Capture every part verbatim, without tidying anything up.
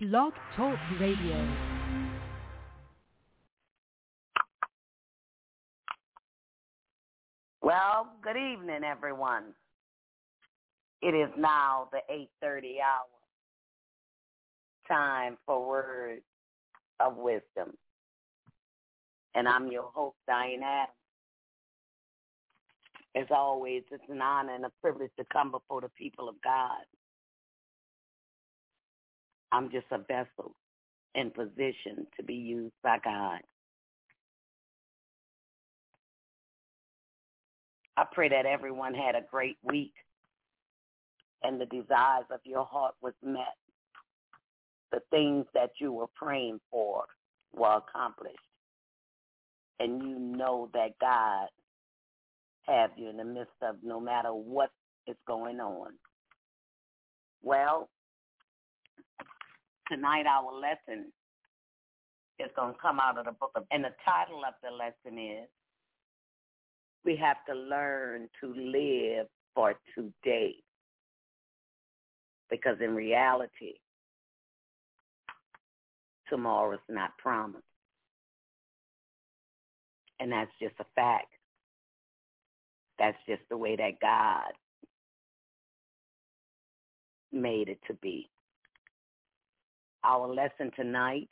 Blog Talk Radio. Well, good evening, everyone. It is now the eight thirty hour. Time for Words of Wisdom. And I'm your host, Diane Adams. As always, it's an honor and a privilege to come before the people of God. I'm just a vessel in position to be used by God. I pray that everyone had a great week and the desires of your heart was met. The things that you were praying for were accomplished. And you know that God have you in the midst of no matter what is going on. Well, tonight our lesson is going to come out of the book of, and the title of the lesson is, we have to learn to live for today. Because in reality, tomorrow is not promised. And that's just a fact. That's just the way that God made it to be. Our lesson tonight,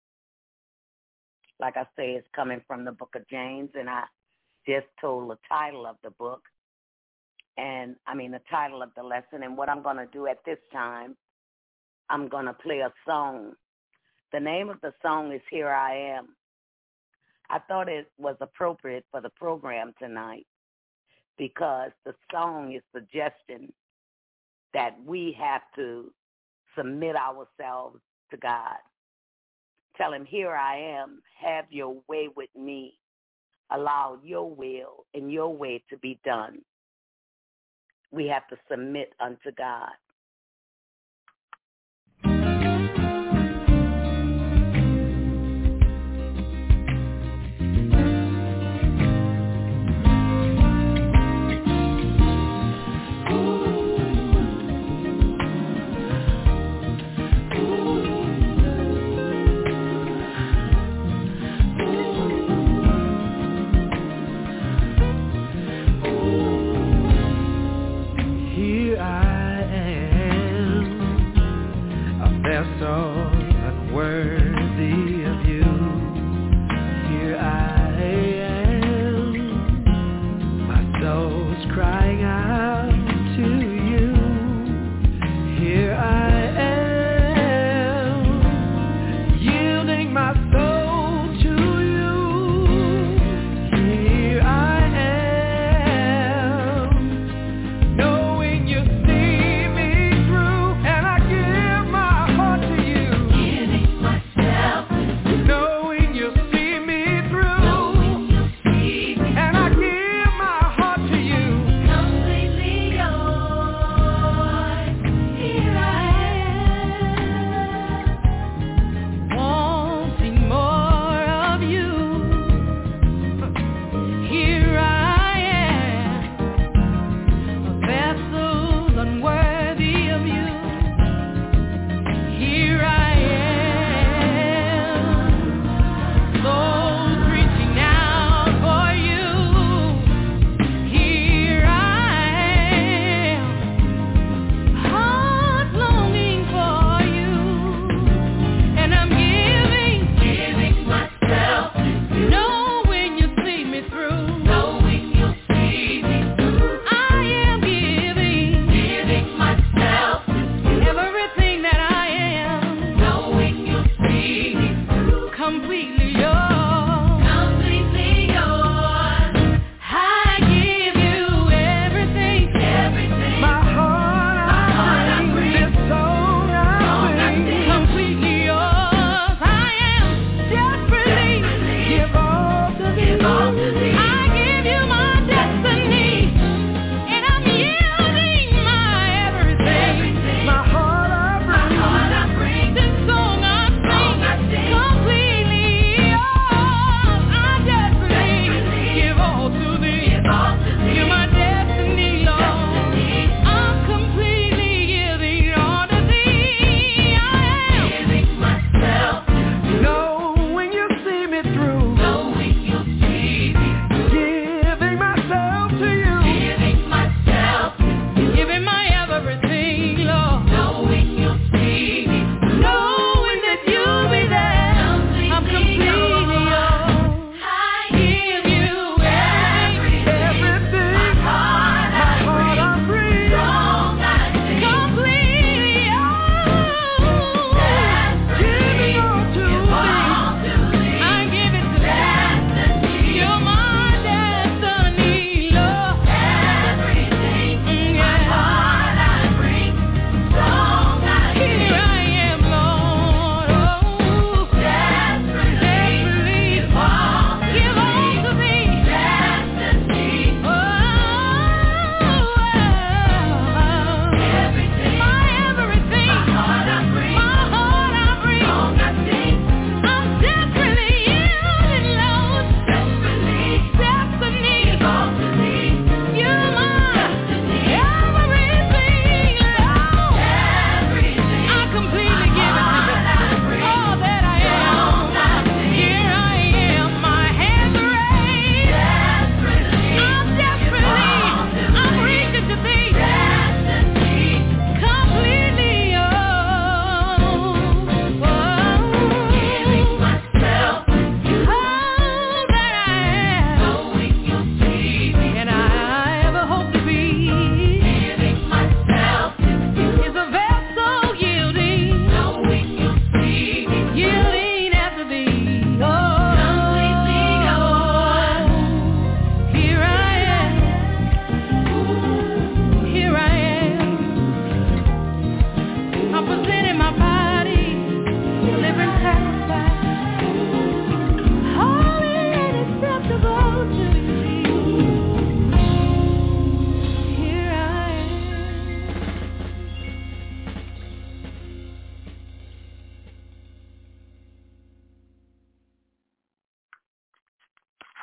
like I say, is coming from the book of James, and I just told the title of the book, and I mean the title of the lesson, and what I'm going to do at this time, I'm going to play a song. The name of the song is Here I Am. I thought it was appropriate for the program tonight because the song is suggesting that we have to submit ourselves to God. Tell him, here I am, have your way with me. Allow your will and your way to be done. We have to submit unto God. Myself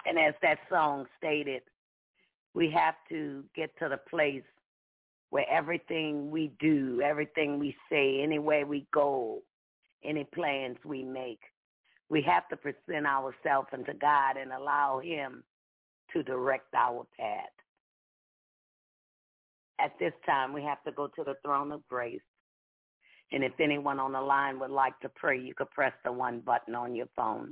And as that song stated, we have to get to the place where everything we do, everything we say, anywhere we go, any plans we make, we have to present ourselves unto God and allow him to direct our path. At this time, we have to go to the throne of grace. And if anyone on the line would like to pray, you could press the one button on your phone.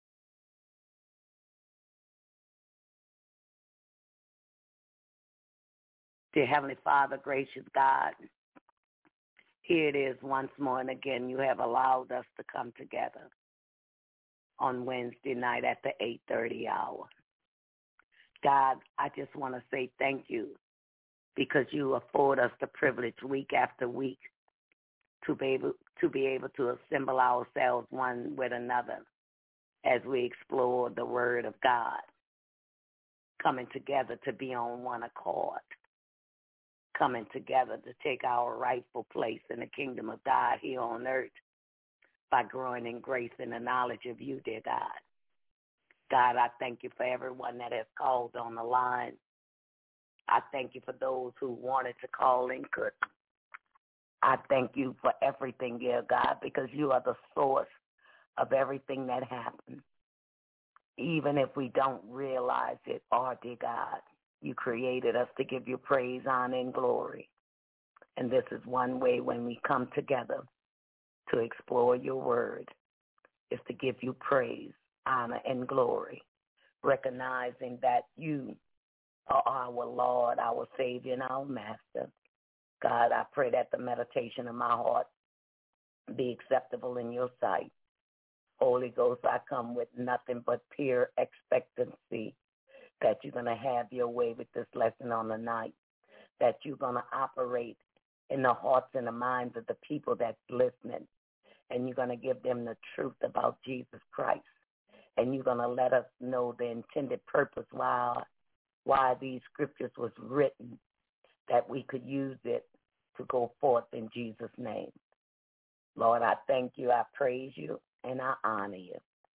Dear Heavenly Father, gracious God, here it is once more, and again, you have allowed us to come together on Wednesday night at the eight thirty hour. God, I just want to say thank you because you afford us the privilege week after week to be able to be able to assemble ourselves one with another as we explore the Word of God, coming together to be on one accord, coming together to take our rightful place in the kingdom of God here on earth by growing in grace and the knowledge of you, dear God. God, I thank you for everyone that has called on the line. I thank you for those who wanted to call and couldn't. I thank you for everything, dear God, because you are the source of everything that happens. Even if we don't realize it, oh, dear God, you created us to give you praise, honor, and glory. And this is one way when we come together to explore your word, is to give you praise, honor, and glory, recognizing that you are our Lord, our Savior, and our Master. God, I pray that the meditation of my heart be acceptable in your sight. Holy Ghost, I come with nothing but pure expectancy that you're going to have your way with this lesson on the night, that you're going to operate in the hearts and the minds of the people that's listening, and you're going to give them the truth about Jesus Christ, and you're going to let us know the intended purpose why, why these scriptures was written, that we could use it to go forth in Jesus' name. Lord, I thank you, I praise you, and I honor you.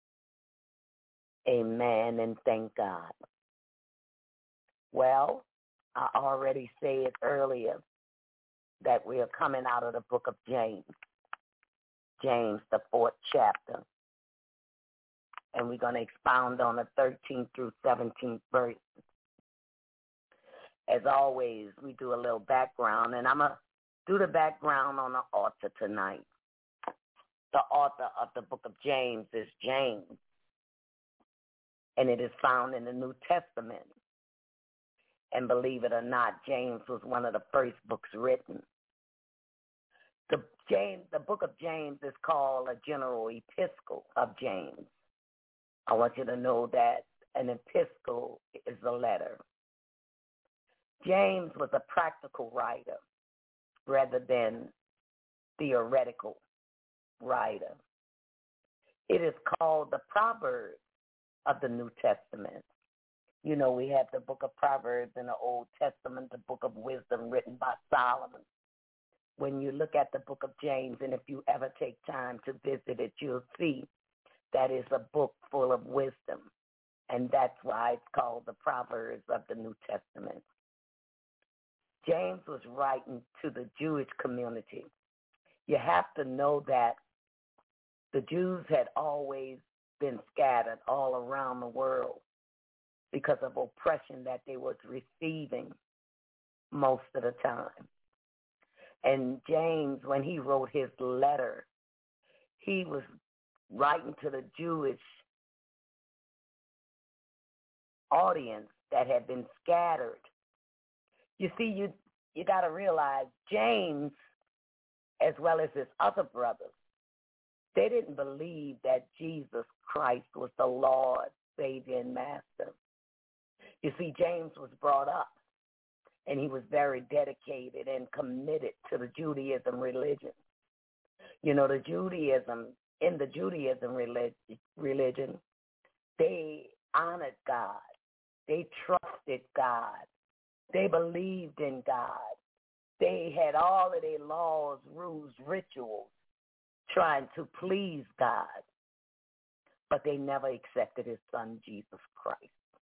Amen, and thank God. Well, I already said earlier that we are coming out of the book of James, James, the fourth chapter, and we're going to expound on the thirteenth through seventeenth verses. As always, we do a little background, and I'm going to do the background on the author tonight. The author of the book of James is James, and it is found in the New Testament. And believe it or not, James was one of the first books written. The, James, the book of James is called a general epistle of James. I want you to know that an epistle is a letter. James was a practical writer rather than theoretical writer. It is called the Proverbs of the New Testament. You know, we have the book of Proverbs in the Old Testament, the book of wisdom written by Solomon. When you look at the book of James, and if you ever take time to visit it, you'll see that is a book full of wisdom. And that's why it's called the Proverbs of the New Testament. James was writing to the Jewish community. You have to know that the Jews had always been scattered all around the world because of oppression that they was receiving most of the time. And James, when he wrote his letter, he was writing to the Jewish audience that had been scattered. You see, you you got to realize James, as well as his other brothers, they didn't believe that Jesus Christ was the Lord, Savior, and Master. You see, James was brought up, and he was very dedicated and committed to the Judaism religion. You know, the Judaism, in the Judaism religion, they honored God. They trusted God. They believed in God. They had all of their laws, rules, rituals, trying to please God. But they never accepted his son, Jesus Christ.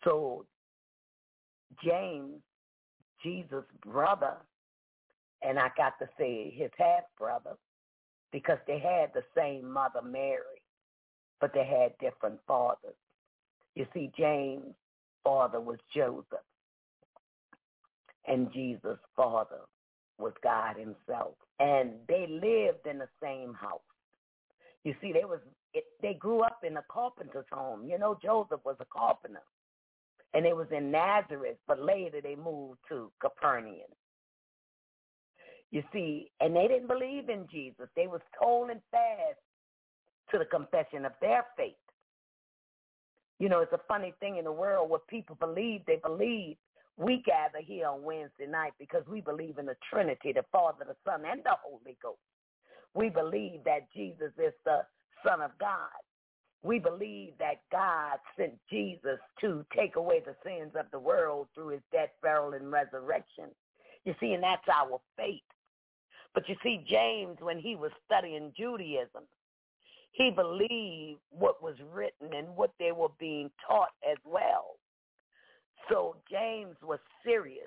So James, Jesus' brother, and I got to say his half-brother, because they had the same mother, Mary, but they had different fathers. You see, James' father was Joseph, and Jesus' father was God himself. And they lived in the same house. You see, they was it, they grew up in a carpenter's home. You know, Joseph was a carpenter. And it was in Nazareth, but later they moved to Capernaum. You see, and they didn't believe in Jesus. They was holding fast to the confession of their faith. You know, it's a funny thing in the world, what people believe, they believe. We gather here on Wednesday night because we believe in the Trinity, the Father, the Son, and the Holy Ghost. We believe that Jesus is the Son of God. We believe that God sent Jesus to take away the sins of the world through his death, burial, and resurrection. You see, and that's our faith. But you see, James, when he was studying Judaism, he believed what was written and what they were being taught as well. So James was serious.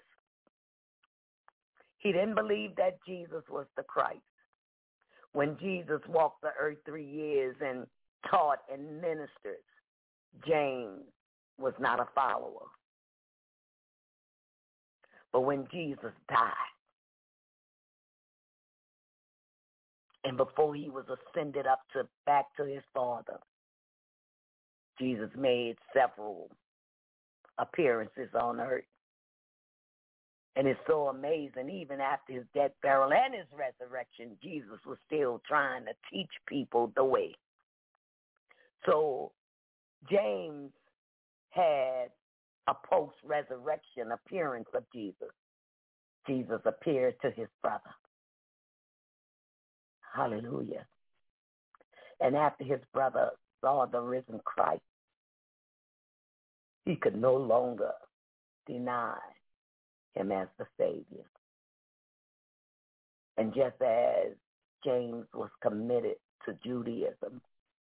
He didn't believe that Jesus was the Christ. When Jesus walked the earth three years and taught and ministered, James was not a follower. But when Jesus died, and before he was ascended up to back to his Father, Jesus made several appearances on earth. And it's so amazing, even after his death, burial, and his resurrection, Jesus was still trying to teach people the way. So James had a post-resurrection appearance of Jesus. Jesus appeared to his brother. Hallelujah. And after his brother saw the risen Christ, he could no longer deny him as the Savior. And just as James was committed to Judaism,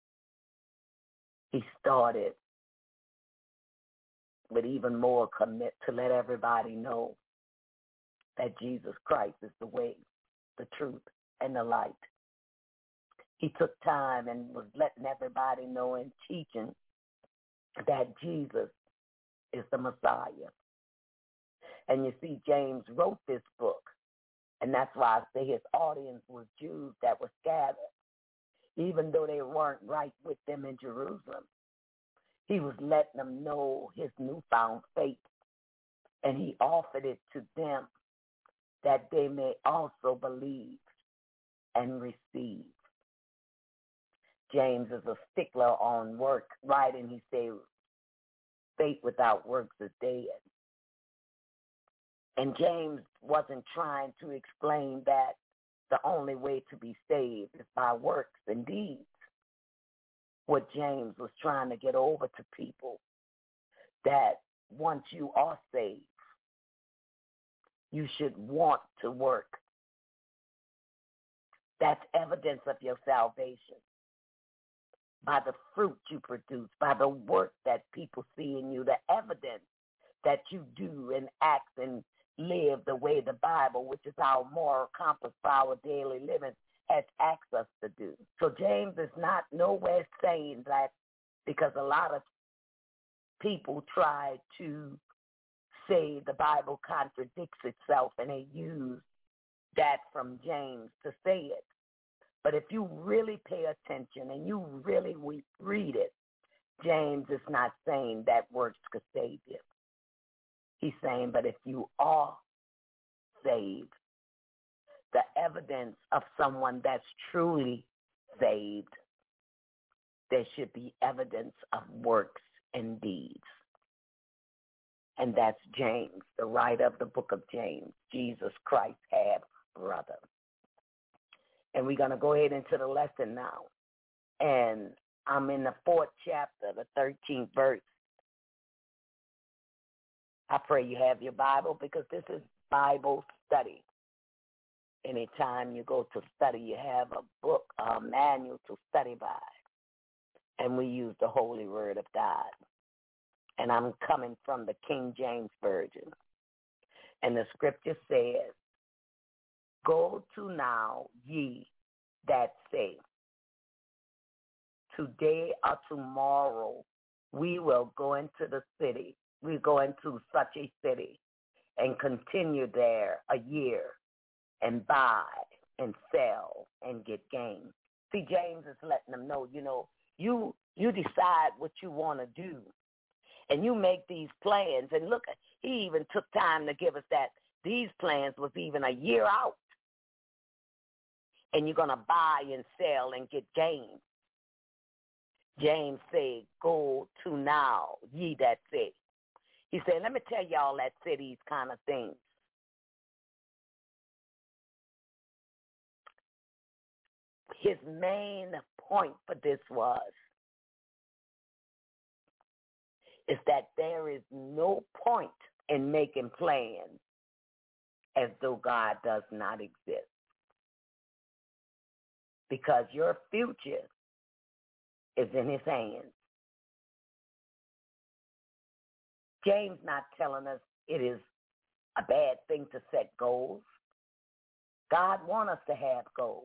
he started with even more commit to let everybody know that Jesus Christ is the way, the truth, and the light. He took time and was letting everybody know and teaching that Jesus is the Messiah. And you see, James wrote this book, and that's why I say his audience was Jews that were scattered, even though they weren't right with them in Jerusalem. He was letting them know his newfound faith, and he offered it to them that they may also believe and receive. James is a stickler on work, right? And he said, faith without works is dead. And James wasn't trying to explain that the only way to be saved is by works and deeds. What James was trying to get over to people, that once you are saved, you should want to work. That's evidence of your salvation. By the fruit you produce, by the work that people see in you, the evidence that you do and act and live the way the Bible, which is our moral compass for our daily living, has asked us to do. So James is not nowhere saying that, because a lot of people try to say the Bible contradicts itself, and they use that from James to say it. But if you really pay attention and you really read it, James is not saying that works could save you. He's saying, but if you are saved, the evidence of someone that's truly saved, there should be evidence of works and deeds. And that's James, the writer of the book of James, Jesus Christ's half-brother. And we're going to go ahead into the lesson now. And I'm in the fourth chapter, the thirteenth verse. I pray you have your Bible, because this is Bible study. Anytime you go to study, you have a book, a manual to study by. And we use the Holy Word of God. and I'm coming from the King James Version. And the scripture says, go to now, ye that say, today or tomorrow we will go into the city. We go into such a city and continue there a year and buy and sell and get gain. See, James is letting them know, you know, you you decide what you want to do, and you make these plans. And look, he even took time to give us that these plans was even a year out, and you're going to buy and sell and get gain. James said, go to now, ye that say. He said, let me tell y'all that say these kind of things. His main point for this was is that there is no point in making plans as though God does not exist. Because your future is in his hands. James not telling us it is a bad thing to set goals. God wants us to have goals.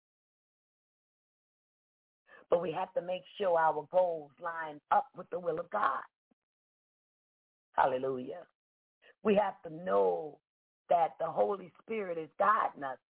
But we have to make sure our goals line up with the will of God. Hallelujah. We have to know that the Holy Spirit is guiding us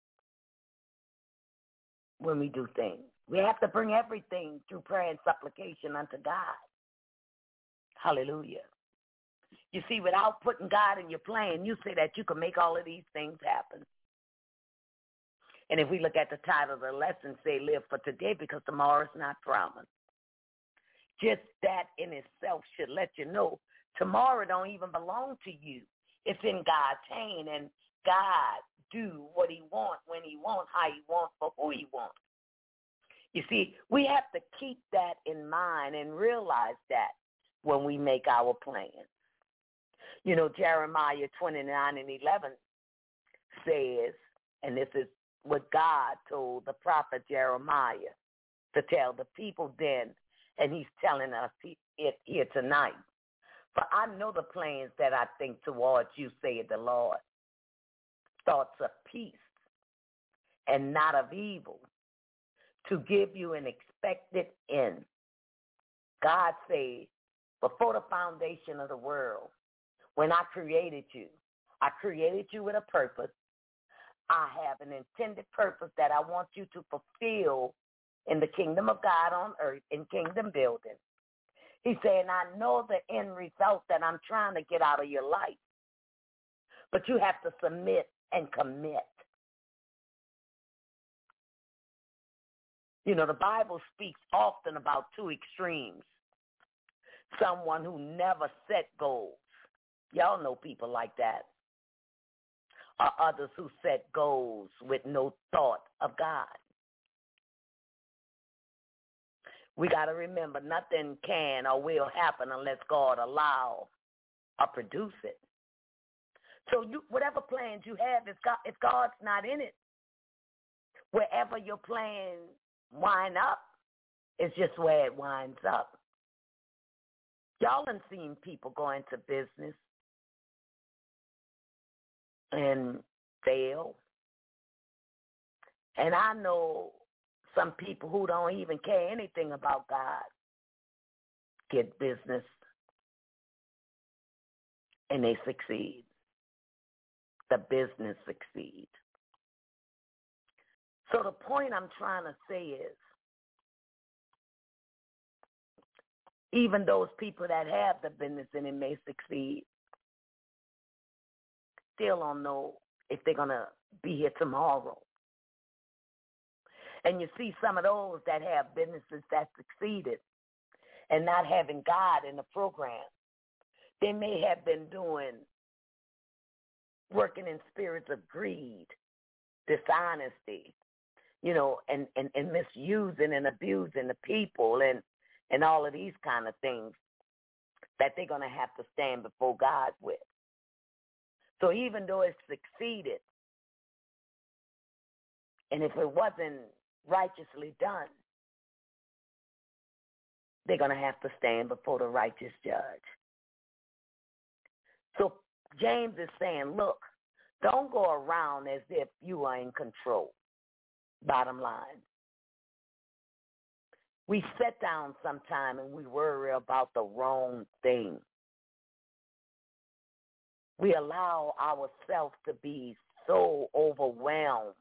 when we do things. We have to bring everything through prayer and supplication unto God. Hallelujah. You see, without putting God in your plan, you say that you can make all of these things happen. And if we look at the title of the lesson, say, live for today because tomorrow is not promised. Just that in itself should let you know tomorrow don't even belong to you. It's in God's hand, and God do what he wants, when he wants, how he wants, for who he wants. You see, we have to keep that in mind and realize that when we make our plans. You know, Jeremiah twenty-nine and eleven says, and this is what God told the prophet Jeremiah to tell the people then, and he's telling us it here tonight. For I know the plans that I think towards you, saith the Lord, thoughts of peace and not of evil, to give you an expected end. God said, before the foundation of the world, when I created you, I created you with a purpose. I have an intended purpose that I want you to fulfill in the kingdom of God on earth, in kingdom building. He said, I know the end result that I'm trying to get out of your life, but you have to submit and commit. You know, the Bible speaks often about two extremes. Someone who never set goals. Y'all know people like that. Or others who set goals with no thought of God. We got to remember nothing can or will happen unless God allow or produce it. So you, whatever plans you have, if, God, if God's not in it, wherever your plans wind up, it's just where it winds up. Y'all done seen people go into business and fail. And I know some people who don't even care anything about God get business and they succeed. The business succeed. So the point I'm trying to say is, even those people that have the business and it may succeed, still don't know if they're going to be here tomorrow. And you see some of those that have businesses that succeeded and not having God in the program, they may have been doing, working in spirits of greed, dishonesty, you know, and, and, and misusing and abusing the people and, and all of these kind of things that they're going to have to stand before God with. So even though it succeeded, and if it wasn't righteously done, they're going to have to stand before the righteous judge. So James is saying, look, don't go around as if you are in control. Bottom line. We sit down sometime and we worry about the wrong thing. We allow ourselves to be so overwhelmed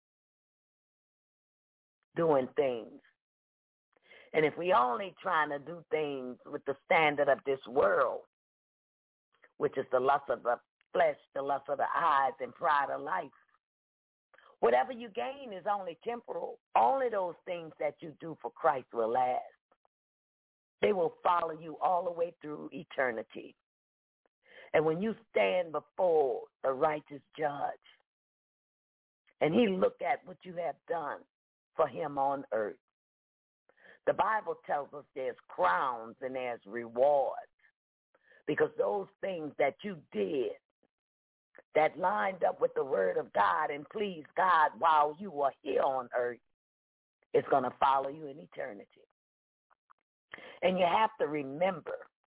doing things. And if we only trying to do things with the standard of this world, which is the lust of the flesh, the lust of the eyes, and pride of life, whatever you gain is only temporal. Only those things that you do for Christ will last. They will follow you all the way through eternity. And when you stand before the righteous judge, and he look at what you have done for him on earth, the Bible tells us there's crowns and there's rewards, because those things that you did that lined up with the word of God and pleased God while you were here on earth, it's going to follow you in eternity. And you have to remember,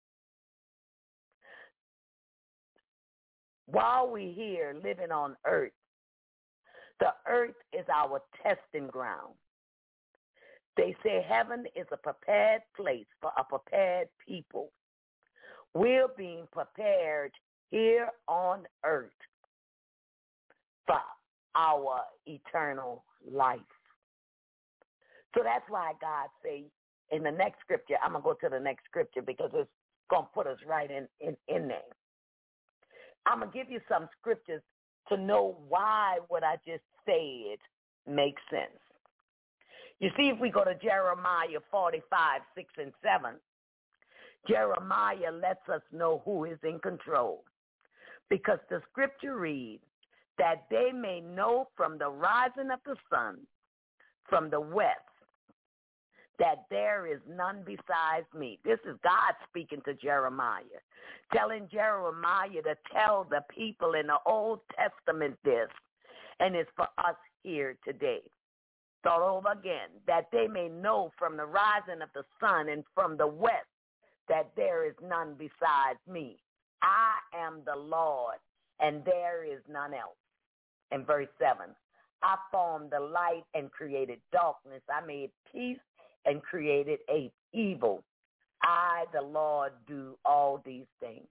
while we're here living on earth, the earth is our testing ground. They say heaven is a prepared place for a prepared people. We're being prepared here on earth for our eternal life. So that's why God say in the next scripture, I'm going to go to the next scripture because it's going to put us right in, in, in there. I'm going to give you some scriptures to know why what I just said makes sense. You see, if we go to Jeremiah forty-five, six and seven, Jeremiah lets us know who is in control. Because the scripture reads that they may know from the rising of the sun, from the west, that there is none besides me. This is God speaking to Jeremiah, telling Jeremiah to tell the people in the Old Testament this, and it's for us here today. Start over again, that they may know from the rising of the sun and from the west that there is none besides me. I am the Lord, and there is none else. In verse seven, I formed the light and created darkness. I made peace and created a evil. I, the Lord, do all these things.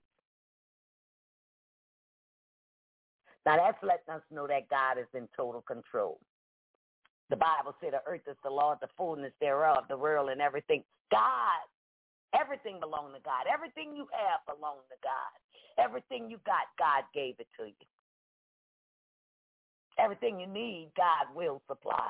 Now that's letting us know that God is in total control. The Bible said the earth is the Lord, the fullness thereof, the world and everything. God, everything belongs to God. Everything you have belongs to God. Everything you got, God gave it to you. Everything you need, God will supply.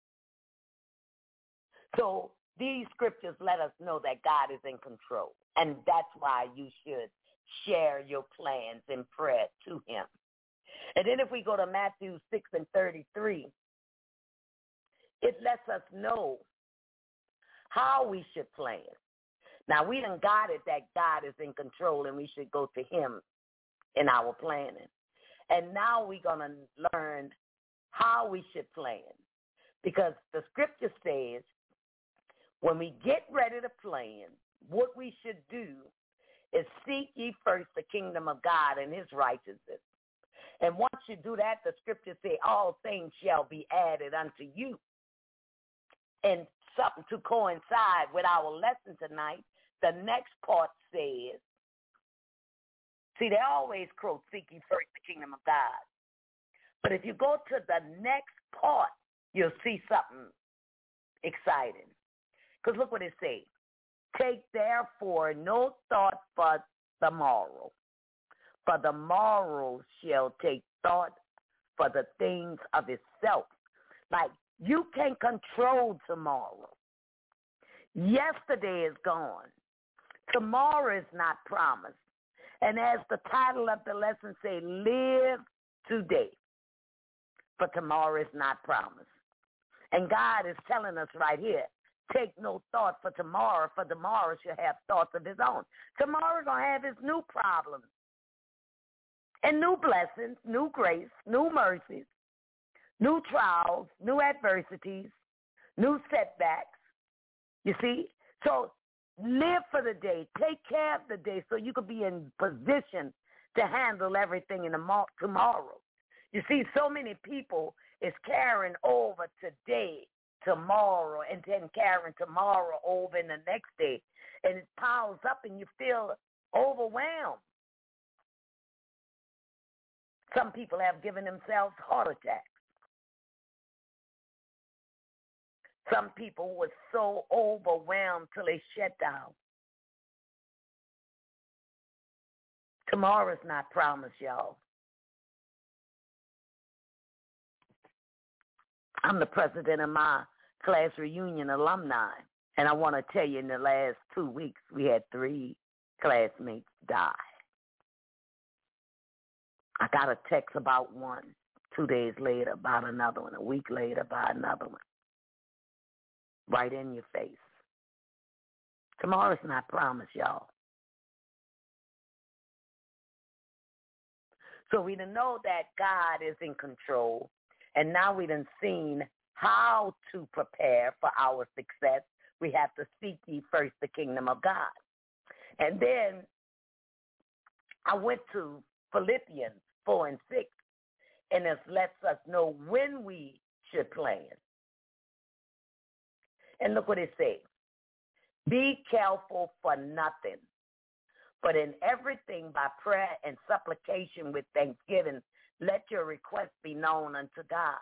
So these scriptures let us know that God is in control. And that's why you should share your plans in prayer to him. And then if we go to Matthew six and thirty-three, it lets us know how we should plan. Now, we done got it that God is in control and we should go to him in our planning. And now we're going to learn how we should plan. Because the scripture says when we get ready to plan, what we should do is seek ye first the kingdom of God and his righteousness. And once you do that, the scripture says all things shall be added unto you. And something to coincide with our lesson tonight, the next part says, see, they always quote, seek ye first the kingdom of God. But if you go to the next part, you'll see something exciting. Because look what it says. Take therefore no thought for the morrow, for the morrow shall take thought for the things of itself. Like, you can't control tomorrow. Yesterday is gone. Tomorrow is not promised. And as the title of the lesson says, live today, for tomorrow is not promised. And God is telling us right here, take no thought for tomorrow, for tomorrow shall have thoughts of his own. Tomorrow going to have his new problems and new blessings, new grace, new mercies, new trials, new adversities, new setbacks. You see? So live for the day. Take care of the day so you can be in position to handle everything in the mo- tomorrow. You see, so many people is carrying over today, tomorrow, and then carrying tomorrow over in the next day. And it piles up and you feel overwhelmed. Some people have given themselves heart attacks. Some people were so overwhelmed till they shut down. Tomorrow's not promised, y'all. I'm the president of my class reunion alumni, and I want to tell you in the last two weeks we had three classmates die. I got a text about one, two days later about another one, a week later about another one. Right in your face. Tomorrow's not promised, y'all. So we done know that God is in control, and now we done seen how to prepare for our success. We have to seek ye first the kingdom of God. And then I went to Philippians four and six, and it lets us know when we should plan. And look what it says. Be careful for nothing, but in everything by prayer and supplication with thanksgiving, let your requests be known unto God.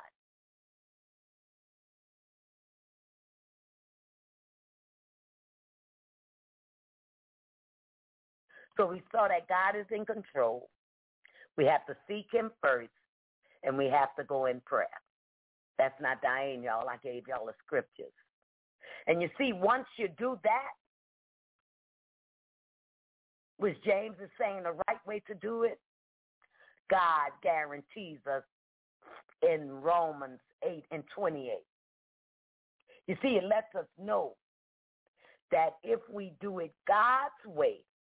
So we saw that God is in control. We have to seek him first, and we have to go in prayer. That's not dying, y'all. I gave y'all the scriptures. And you see, once you do that, which James is saying the right way to do it, God guarantees us in Romans eight and twenty-eight. You see, it lets us know that if we do it God's way,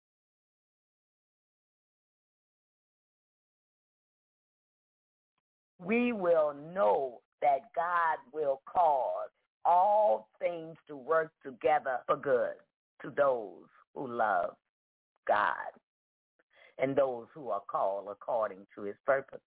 we will know that God will cause all things to work together for good to those who love God and those who are called according to his purpose.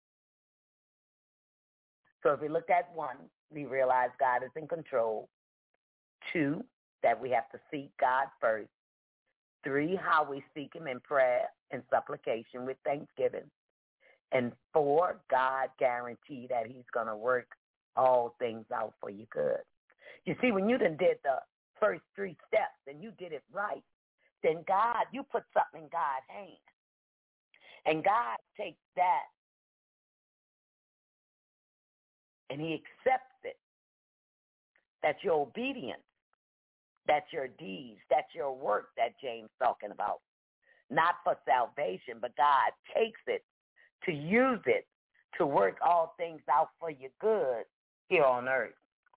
So if we look at one, we realize God is in control. Two, that we have to seek God first. Three, how we seek him in prayer and supplication with thanksgiving. And four, God guaranteed that he's going to work all things out for your good. You see, when you done did the first three steps and you did it right, then God, you put something in God's hand. And God takes that and he accepts it. That's your obedience. That's your deeds. That's your work that James talking about. Not for salvation, but God takes it to use it to work all things out for your good here on earth.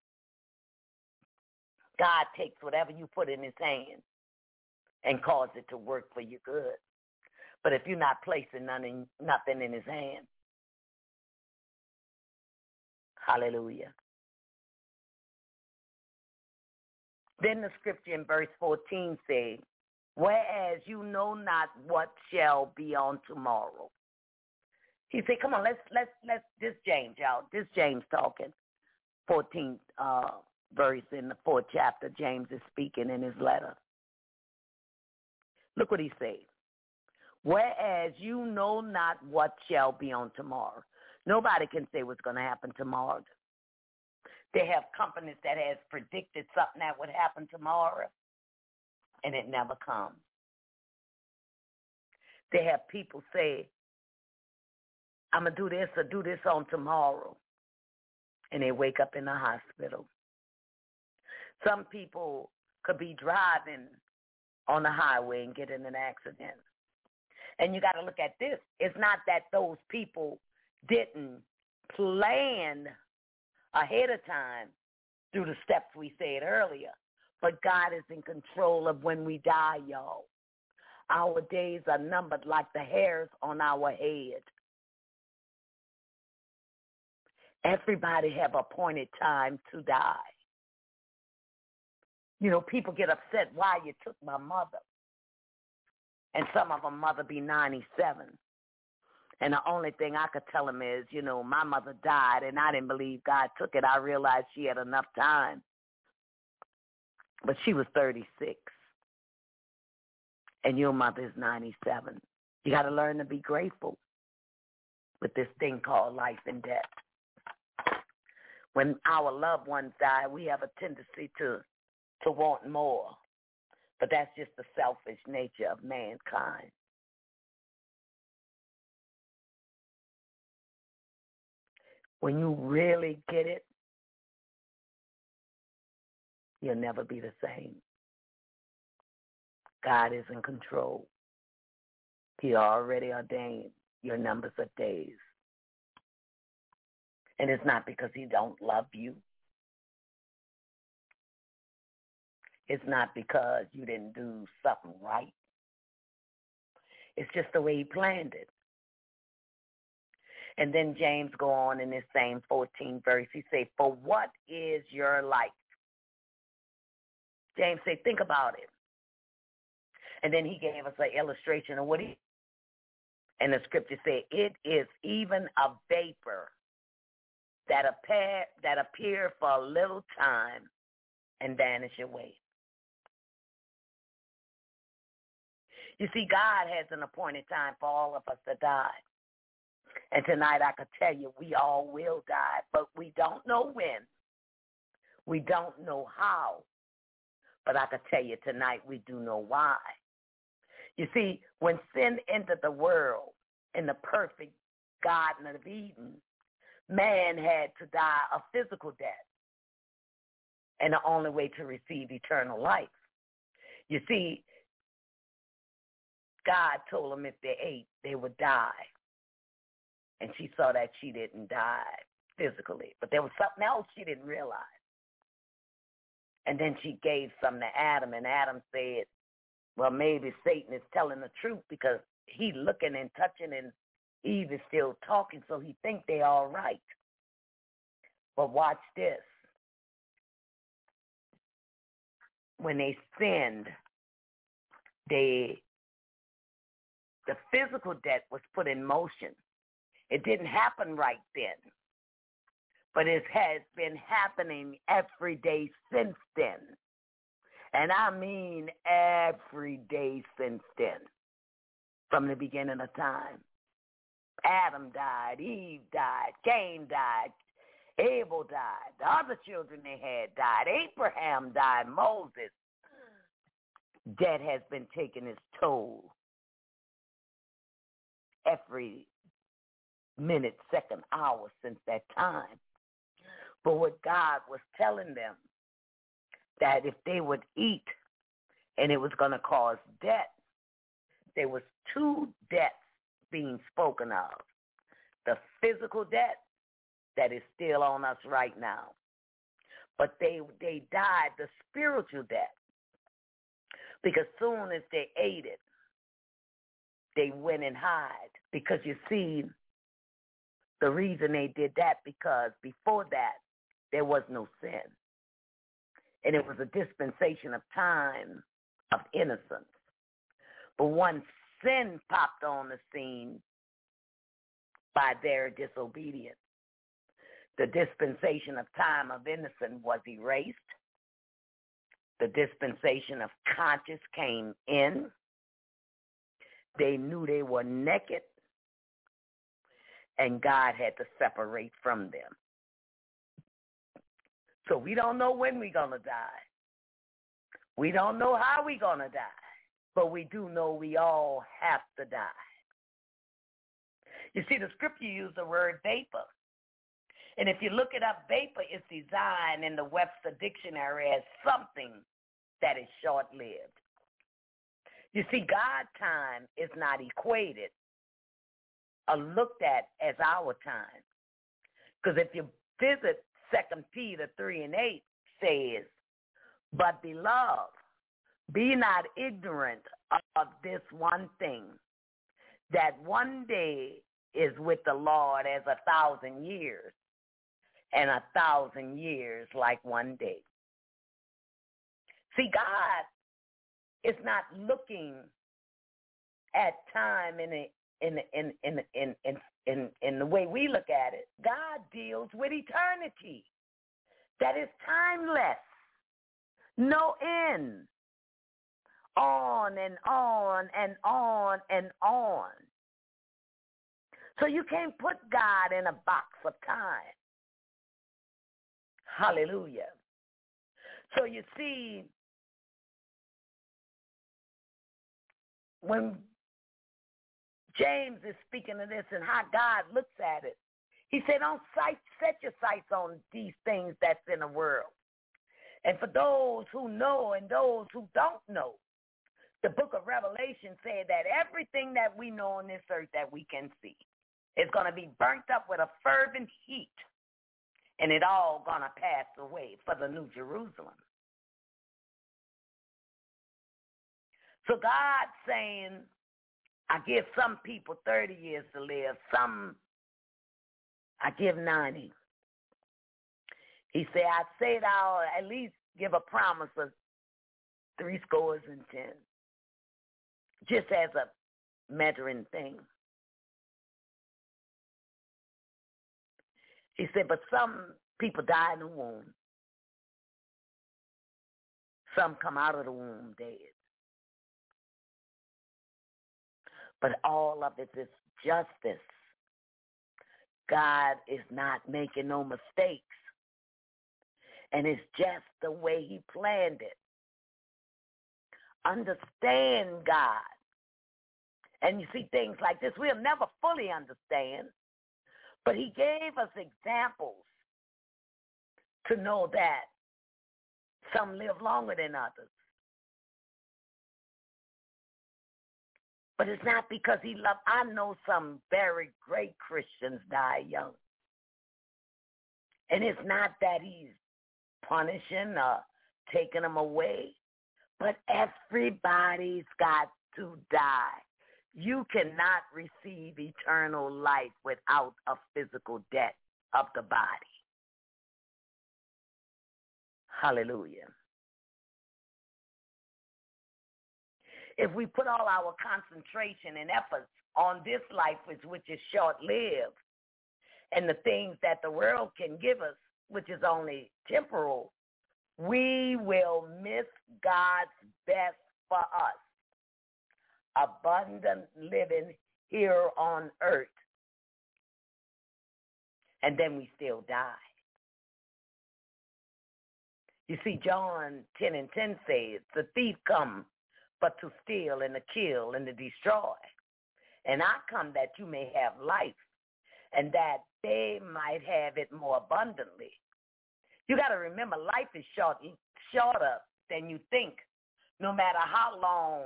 God takes whatever you put in his hand and cause it to work for your good. But if you're not placing nothing, nothing in his hand, hallelujah. Then the scripture in verse fourteen says, whereas you know not what shall be on tomorrow. He said, come on, let's, let's, let's, this James, y'all, this James talking. fourteenth uh, verse in the fourth chapter, James is speaking in his letter. Look what he says. Whereas you know not what shall be on tomorrow. Nobody can say what's going to happen tomorrow. They have companies that has predicted something that would happen tomorrow, and it never comes. They have people say, I'm going to do this or do this on tomorrow, and they wake up in the hospital. Some people could be driving on the highway and get in an accident. And you got to look at this. It's not that those people didn't plan ahead of time through the steps we said earlier, but God is in control of when we die, y'all. Our days are numbered like the hairs on our head. Everybody have appointed time to die. You know, people get upset why you took my mother. And some of them mother be ninety-seven. And the only thing I could tell them is, you know, my mother died, and I didn't believe God took it. I realized she had enough time. But she was thirty-six. And your mother is ninety-seven. You got to learn to be grateful with this thing called life and death. When our loved ones die, we have a tendency to, to want more. But that's just the selfish nature of mankind. When you really get it, you'll never be the same. God is in control. He already ordained your numbers of days. And it's not because he don't love you. It's not because you didn't do something right. It's just the way he planned it. And then James go on in this same fourteenth verse. He say, for what is your life? James say, think about it. And then he gave us an illustration of what he, and the scripture said, it is even a vapor that appear, that appear for a little time and vanish away. You see, God has an appointed time for all of us to die. And tonight I could tell you we all will die, but we don't know when. We don't know how. But I could tell you tonight we do know why. You see, when sin entered the world in the perfect Garden of Eden, man had to die a physical death. And the only way to receive eternal life. You see, God told them if they ate, they would die. And she saw that she didn't die physically. But there was something else she didn't realize. And then she gave some to Adam, and Adam said, well, maybe Satan is telling the truth because he looking and touching and Eve is still talking, so he think they all right. But watch this. When they sinned, they the physical death was put in motion. It didn't happen right then, but it has been happening every day since then. And I mean every day since then, from the beginning of time. Adam died, Eve died, Cain died, Abel died, the other children they had died, Abraham died, Moses. Death has been taking its toll every minute, second, hour since that time. But what God was telling them, that if they would eat and it was going to cause death, there was two deaths being spoken of. The physical death that is still on us right now. But they they died the spiritual death. Because soon as they ate it, they went and hide. Because you see, the reason they did that, because before that, there was no sin. And it was a dispensation of time of innocence. But once sin popped on the scene by their disobedience, the dispensation of time of innocence was erased. The dispensation of conscience came in. They knew they were naked, and God had to separate from them. So we don't know when we're going to die. We don't know how we're going to die. But we do know we all have to die. You see, the scripture used the word vapor. And if you look it up, vapor is designed in the Webster Dictionary as something that is short-lived. You see, God's time is not equated or looked at as our time. Because if you visit Second Peter three and eight says, but beloved, be not ignorant of this one thing, that one day is with the Lord as a thousand years, and a thousand years like one day. See, God is not looking at time in a, in in in in in in in the way we look at it, God deals with eternity. That is timeless. No end. On and on and on and on. So you can't put God in a box of time. Hallelujah. So you see, when James is speaking of this and how God looks at it, he said, don't sight, set your sights on these things that's in the world. And for those who know and those who don't know, the book of Revelation said that everything that we know on this earth that we can see is going to be burnt up with a fervent heat, and it all going to pass away for the New Jerusalem. So God's saying, I give some people thirty years to live, some I give ninety. He said, I say I'll at least give a promise of three scores and ten, just as a measuring thing. He said, but some people die in the womb. Some come out of the womb dead. But all of it is justice. God is not making no mistakes. And it's just the way he planned it. Understand God. And you see things like this, we'll never fully understand. But he gave us examples to know that some live longer than others. But it's not because he loved. I know some very great Christians die young. And it's not that he's punishing or taking them away. But everybody's got to die. You cannot receive eternal life without a physical death of the body. Hallelujah. If we put all our concentration and efforts on this life, which, which is short-lived, and the things that the world can give us, which is only temporal, we will miss God's best for us. Abundant living here on earth. And then we still die. You see, John ten and ten says, the thief comes but to steal and to kill and to destroy. And I come that you may have life, and that they might have it more abundantly. You got to remember, life is short, shorter than you think, no matter how long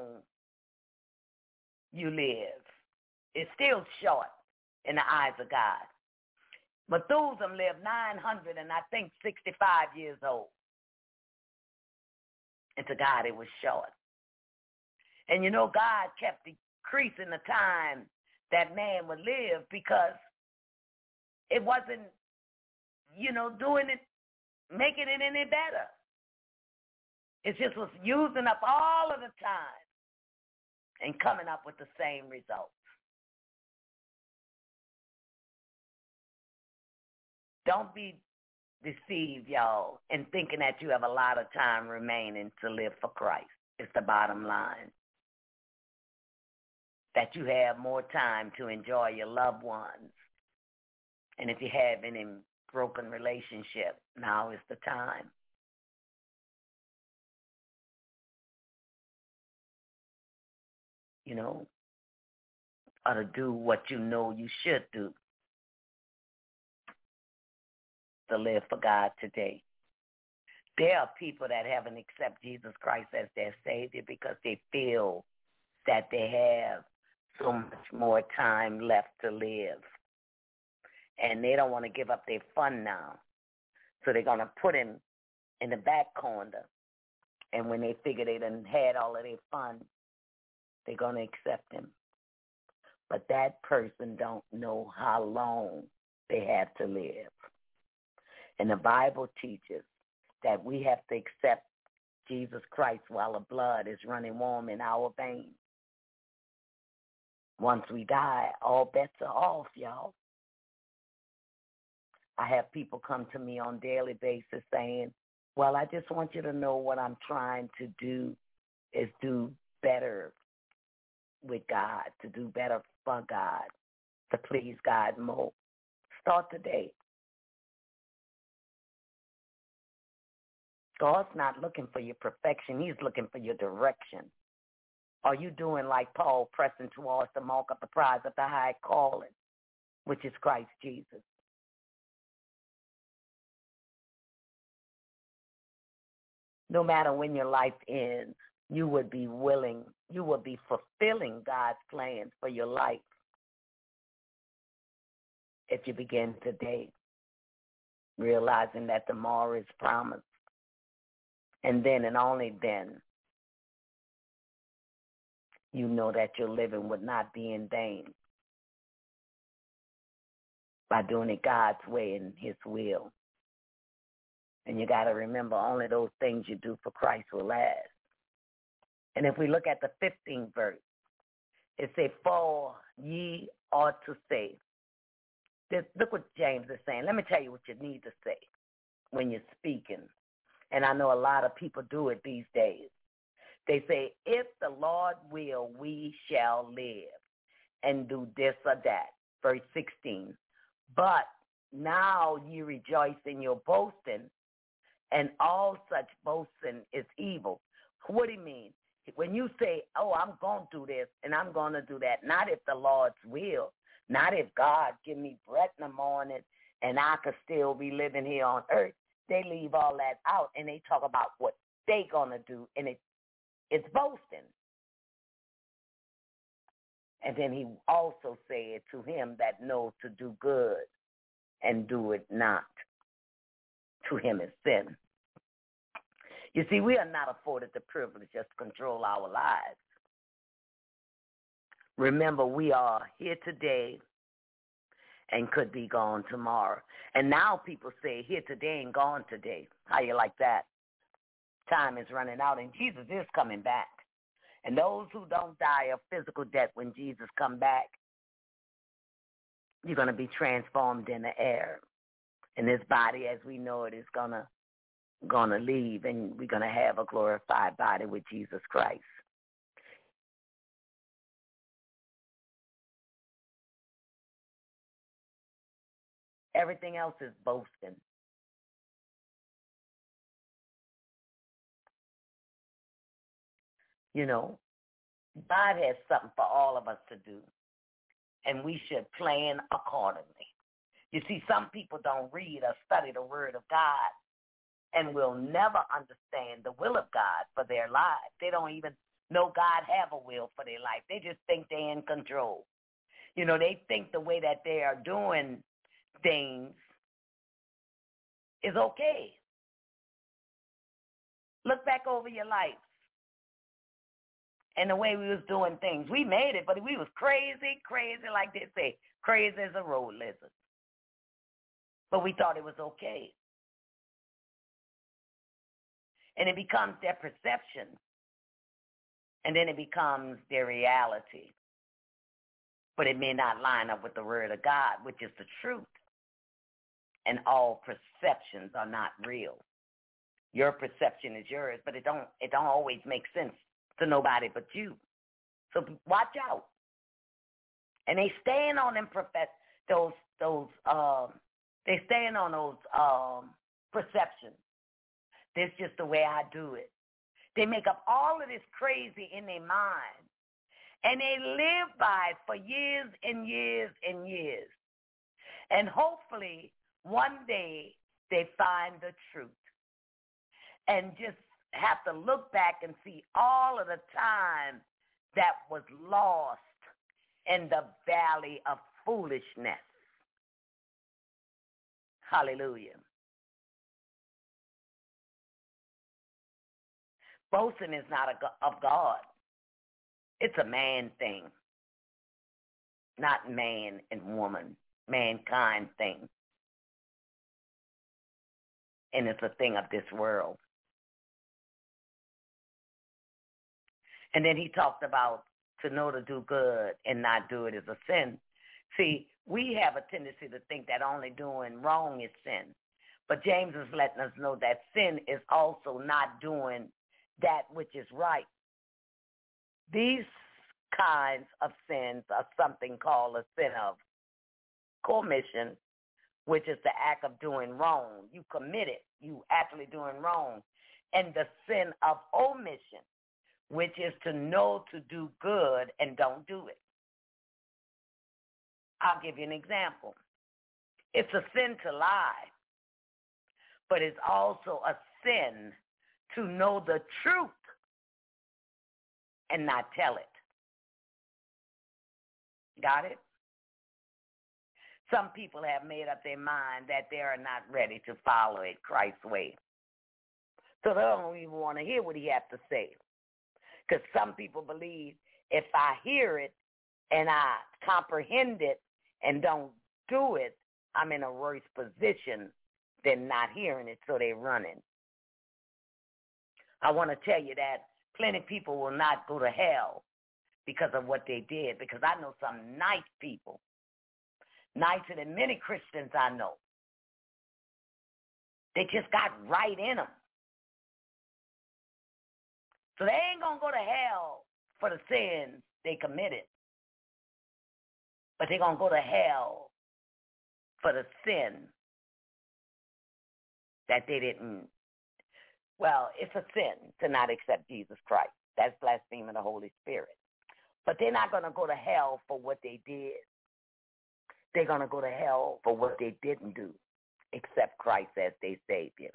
you live. It's still short in the eyes of God. Methuselah lived nine hundred and I think sixty-five years old. And to God it was short. And you know, God kept decreasing the time that man would live because it wasn't, you know, doing it, making it any better. It just was using up all of the time and coming up with the same results. Don't be deceived, y'all, in thinking that you have a lot of time remaining to live for Christ. It's the bottom line. That you have more time to enjoy your loved ones. And if you have any broken relationship, now is the time. You know, or to do what you know you should do. To live for God today. There are people that haven't accepted Jesus Christ as their Savior because they feel that they have so much more time left to live. And they don't want to give up their fun now. So they're going to put him in the back corner. And when they figure they done had all of their fun, they're going to accept him. But that person don't know how long they have to live. And the Bible teaches that we have to accept Jesus Christ while the blood is running warm in our veins. Once we die, all bets are off, y'all. I have people come to me on a daily basis saying, well, I just want you to know what I'm trying to do is do better with God, to do better for God, to please God more. Start today. God's not looking for your perfection. He's looking for your direction. Are you doing like Paul, pressing towards the mark of the prize of the high calling, which is Christ Jesus? No matter when your life ends, you would be willing, you would be fulfilling God's plans for your life if you begin today, realizing that tomorrow is promised. And then and only then, you know that your living would not be in vain by doing it God's way and his will. And you got to remember, only those things you do for Christ will last. And if we look at the fifteenth verse, it says, for ye ought to say. This, look what James is saying. Let me tell you what you need to say when you're speaking. And I know a lot of people do it these days. They say, if the Lord will, we shall live and do this or that. Verse sixteen. But now ye rejoice in your boasting, and all such boasting is evil. What do you mean? When you say, oh, I'm going to do this and I'm going to do that, not if the Lord's will, not if God give me breath in the morning and I could still be living here on earth. They leave all that out and they talk about what they going to do, and it, it's boasting. And then he also said to him that knows to do good and do it not, to him is sin. You see, we are not afforded the privilege just to control our lives. Remember, we are here today and could be gone tomorrow. And now people say here today and gone today. How you like that? Time is running out and Jesus is coming back. And those who don't die of physical death when Jesus come back, you're going to be transformed in the air. And this body, as we know it, is going to going to leave, and we're going to have a glorified body with Jesus Christ. Everything else is boasting. You know, God has something for all of us to do, and we should plan accordingly. You see, some people don't read or study the Word of God and will never understand the will of God for their lives. They don't even know God have a will for their life. They just think they're in control. You know, they think the way that they are doing things is okay. Look back over your life and the way we was doing things. We made it, but we was crazy, crazy, like they say, crazy as a road lizard. But we thought it was okay. And it becomes their perception, and then it becomes their reality. But it may not line up with the Word of God, which is the truth. And all perceptions are not real. Your perception is yours, but it don't it don't always make sense to nobody but you. So watch out. And they stand on them profess those those um they stand on those um perceptions. This is just the way I do it. They make up all of this crazy in their mind, and they live by it for years and years and years. And hopefully one day they find the truth and just have to look back and see all of the time that was lost in the valley of foolishness. Hallelujah. Boasting is not a, of God. It's a man thing, not man and woman, mankind thing. And it's a thing of this world. And then he talked about to know to do good and not do it is a sin. See, we have a tendency to think that only doing wrong is sin. But James is letting us know that sin is also not doing that which is right. These kinds of sins are something called a sin of commission, which is the act of doing wrong. You commit it. You actually doing wrong. And the sin of omission, which is to know to do good and don't do it. I'll give you an example. It's a sin to lie, but it's also a sin to know the truth and not tell it. Got it? Some people have made up their mind that they are not ready to follow it Christ's way. So they don't even want to hear what he has to say. Because some people believe if I hear it and I comprehend it and don't do it, I'm in a worse position than not hearing it, so they're running. I want to tell you that plenty of people will not go to hell because of what they did, because I know some nice people, nicer than many Christians I know. They just got right in them. So they ain't going to go to hell for the sins they committed, but they're going to go to hell for the sin that they didn't. Well, it's a sin to not accept Jesus Christ. That's blaspheming the Holy Spirit. But they're not going to go to hell for what they did. They're going to go to hell for what they didn't do, accept Christ as their Savior.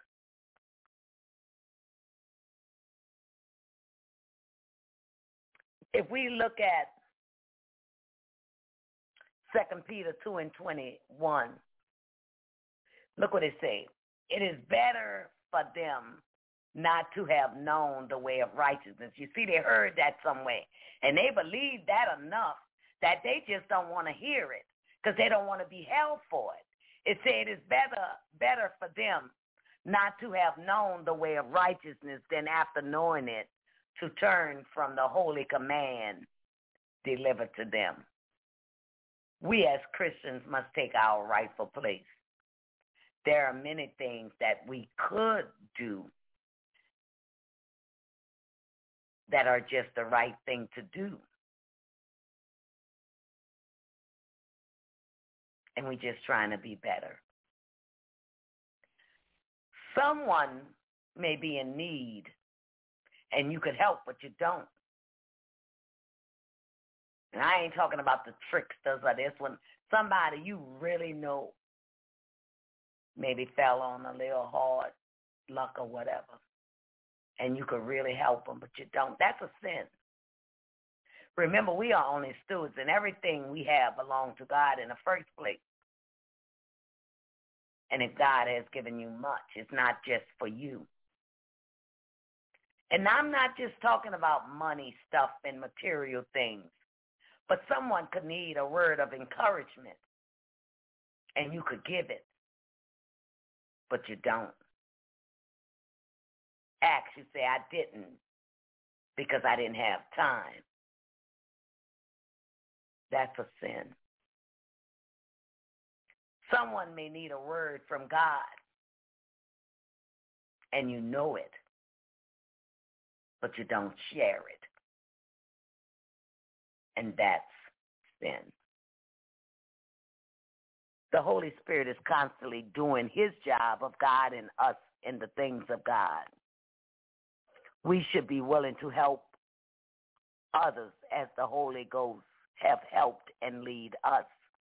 If we look at Second Peter two and twenty-one, look what it says. It is better for them not to have known the way of righteousness. You see, they heard that some way, and they believe that enough that they just don't want to hear it because they don't want to be held for it. It said it's better, better for them not to have known the way of righteousness than after knowing it to turn from the holy command delivered to them. We as Christians must take our rightful place. There are many things that we could do that are just the right thing to do. And we're just trying to be better. Someone may be in need, and you could help, but you don't. And I ain't talking about the tricksters or this one. Somebody you really know maybe fell on a little hard luck or whatever, and you could really help them, but you don't. That's a sin. Remember, we are only stewards, and everything we have belongs to God in the first place. And if God has given you much, it's not just for you. And I'm not just talking about money, stuff, and material things, but someone could need a word of encouragement, and you could give it, but you don't. Acts, you say, I didn't because I didn't have time. That's a sin. Someone may need a word from God, and you know it, but you don't share it. And that's sin. The Holy Spirit is constantly doing his job of guiding us in the things of God. We should be willing to help others as the Holy Ghost have helped and lead us.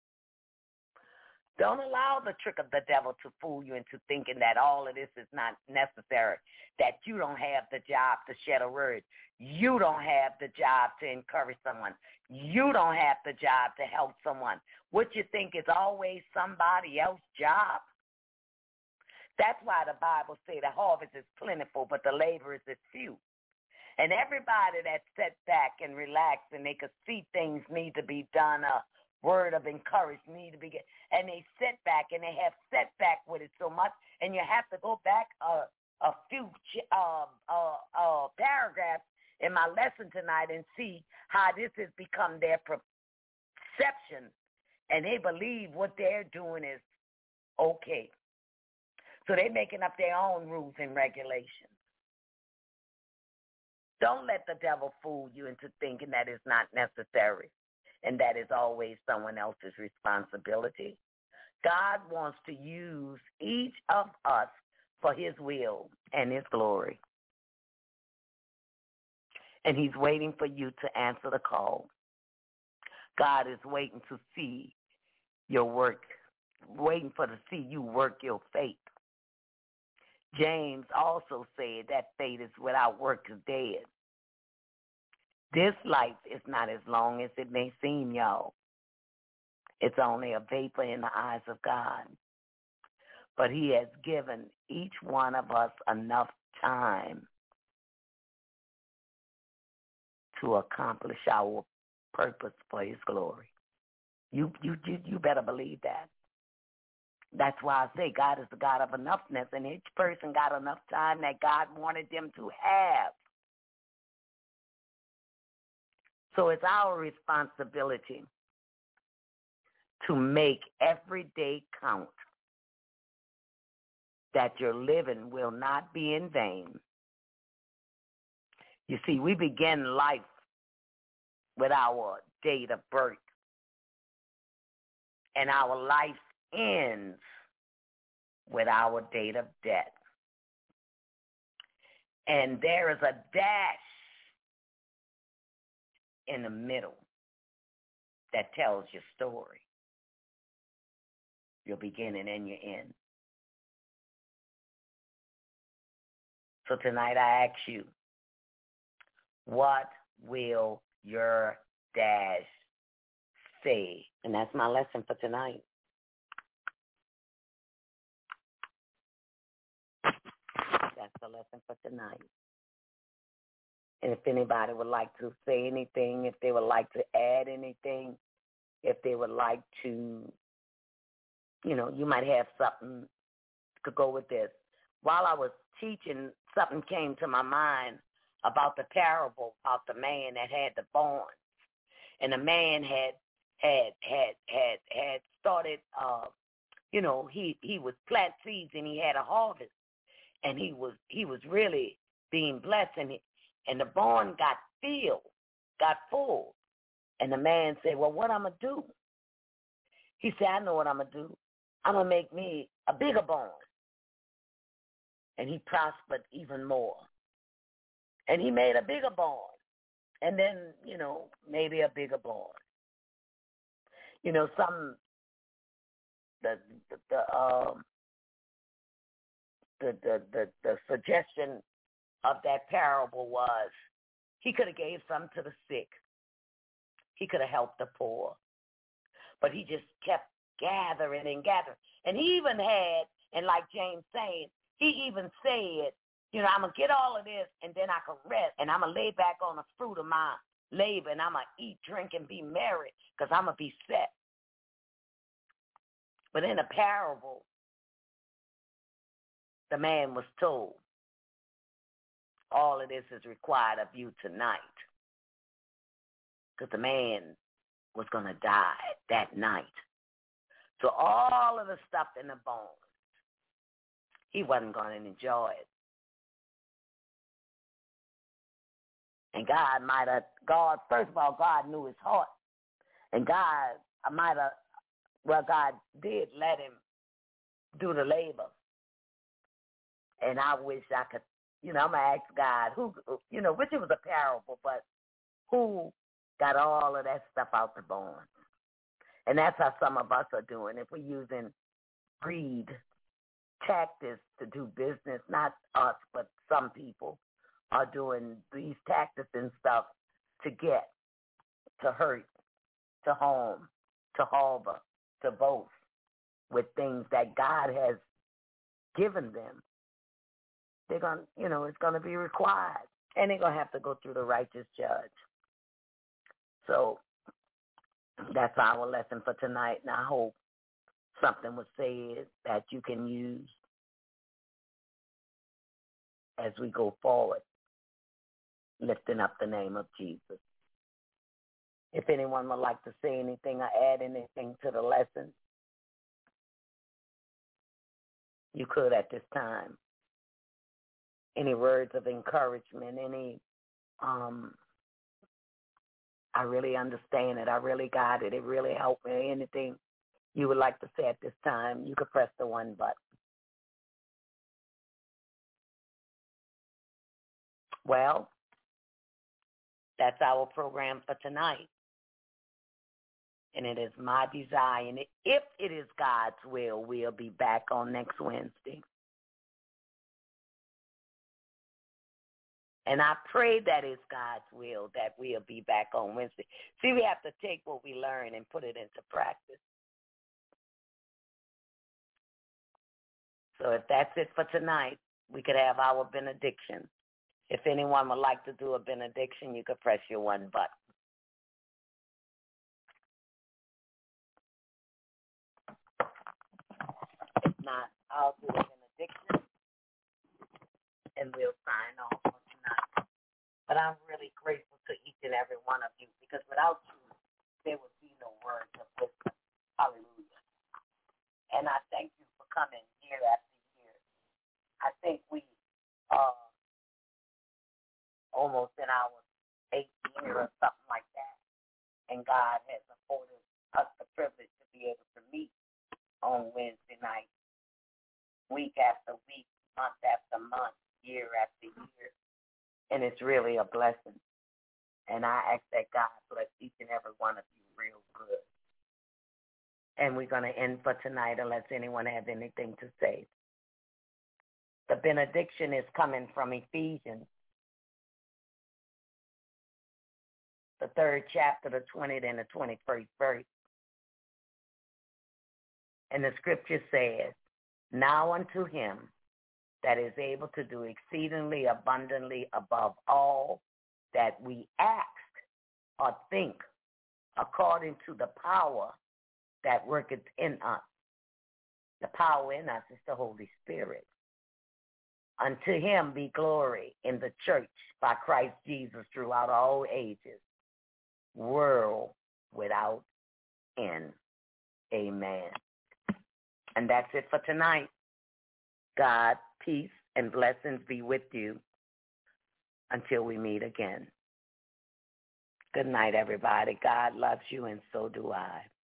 Don't allow the trick of the devil to fool you into thinking that all of this is not necessary, that you don't have the job to shed a word. You don't have the job to encourage someone. You don't have the job to help someone. What you think is always somebody else's job. That's why the Bible says the harvest is plentiful, but the laborers is few. And everybody that sat back and relaxed and they could see things need to be done, a word of encouragement need to be get, and they sit back and they have set back with it so much, and you have to go back a, a few uh, uh, uh, paragraphs in my lesson tonight and see how this has become their perception, and they believe what they're doing is okay. So they're making up their own rules and regulations. Don't let the devil fool you into thinking that it's not necessary and that is always someone else's responsibility. God wants to use each of us for his will and his glory. And he's waiting for you to answer the call. God is waiting to see your work, waiting for to see you work your faith. James also said that faith is without work is dead. This life is not as long as it may seem, y'all. It's only a vapor in the eyes of God. But he has given each one of us enough time to accomplish our purpose for his glory. You, you, you, you better believe that. That's why I say God is the God of enoughness, and each person got enough time that God wanted them to have. So it's our responsibility to make every day count, that your living will not be in vain. You see, we begin life with our date of birth, and our life ends with our date of death. And there is a dash in the middle that tells your story, your beginning and your end. So tonight I ask you, what will your dash say? And that's my lesson for tonight. That's the lesson for tonight. And if anybody would like to say anything, if they would like to add anything, if they would like to, you know, you might have something to go with this. While I was teaching, something came to my mind about the parable about the man that had the barn. And the man had had had had had started, uh, you know, he, he was plant seeds and he had a harvest. And he was he was really being blessed, and he, and the barn got filled, got full. And the man said, well, what I'm going to do? He said, I know what I'm going to do. I'm going to make me a bigger barn. And he prospered even more. And he made a bigger barn. And then, you know, maybe a bigger barn. You know, some, the, the, the, um, the, the, the, the suggestion of that parable was he could have gave some to the sick. He could have helped the poor. But he just kept gathering and gathering. And he even had, and like James saying, he even said, you know, I'm going to get all of this and then I can rest. And I'm going to lay back on the fruit of my labor and I'm going to eat, drink, and be merry because I'm going to be set. But in the parable, the man was told, all of this is required of you tonight. Because the man was going to die that night. So all of the stuff in the bones, he wasn't going to enjoy it. And God might have, God, first of all, God knew his heart. And God might have, well, God did let him do the labor. And I wish I could, you know, I'm going to ask God, who, you know, which it was a parable, but who got all of that stuff out the barn? And that's how some of us are doing. If we're using greed tactics to do business, not us, but some people are doing these tactics and stuff to get, to hurt, to harm, to harbor, to boast with things that God has given them. They're going to, you know, it's going to be required. And they're going to have to go through the righteous judge. So that's our lesson for tonight. And I hope something was said that you can use as we go forward, lifting up the name of Jesus. If anyone would like to say anything or add anything to the lesson, you could at this time. Any words of encouragement, any, um, I really understand it. I really got it. It really helped me. Anything you would like to say at this time, you could press the one button. Well, that's our program for tonight. And it is my desire, and if it is God's will, we'll be back on next Wednesday. And I pray that it's God's will that we'll be back on Wednesday. See, we have to take what we learn and put it into practice. So if that's it for tonight, we could have our benediction. If anyone would like to do a benediction, you could press your one button. If not, I'll do a benediction, and we'll sign off for tonight. But I'm really grateful to each and every one of you, because without you, there would be no words of wisdom. Hallelujah. And I thank you for coming year after year. I think we are almost in our eighth year or something like that. And God has afforded us the privilege to be able to meet on Wednesday night, week after week, month after month, year after year. And it's really a blessing. And I ask that God bless each and every one of you real good. And we're going to end for tonight unless anyone has anything to say. The benediction is coming from Ephesians, the third chapter, the twentieth and the twenty-first verse. And the scripture says, now unto him that is able to do exceedingly abundantly above all that we ask or think, according to the power that worketh in us. The power in us is the Holy Spirit. Unto him be glory in the church by Christ Jesus throughout all ages, world without end. Amen. And that's it for tonight. God, peace, and blessings be with you until we meet again. Good night, everybody. God loves you, and so do I.